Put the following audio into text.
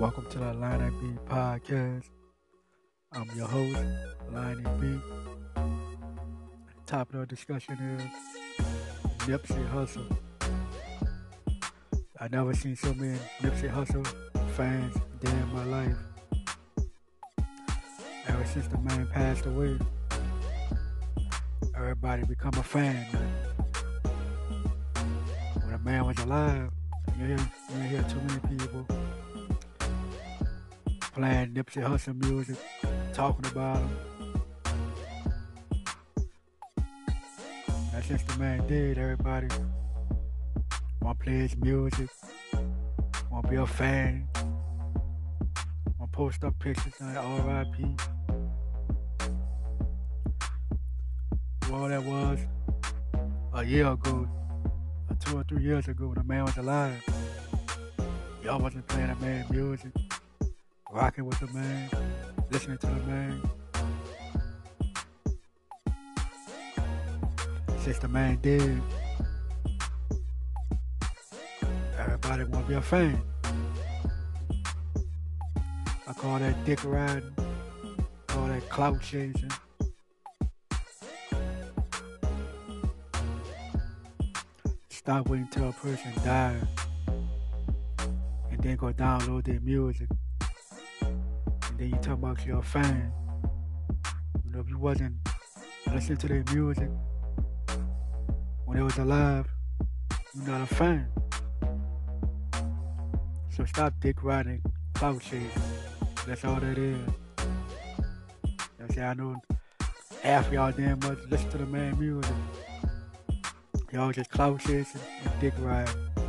Welcome to the Line and B podcast. I'm your host, Line and B. Topic of discussion is Nipsey Hussle. I never seen so many Nipsey Hussle fans day in my life. Ever since the man passed away, everybody become a fan. When the man was alive, you didn't hear too many people playing Nipsey Hussle music, talking about him. And since the man did, everybody want to play his music, want to be a fan, want to post up pictures on R.I.P. Well, that was a year ago, or 2 or 3 years ago when the man was alive. Y'all wasn't playing the man's music, rocking with the man, listening to the man. Since the man did, everybody want to be a fan. I call that dick riding, call that clout chasing. Stop waiting till a person dies and then go download their music. And then you talk about you're a fan. You know, if you wasn't listening to their music when they was alive, you're not a fan. So stop dick riding, clout chasing. That's all that is. I know half of y'all damn much listen to the man music. Y'all just clout chasing and dick riding.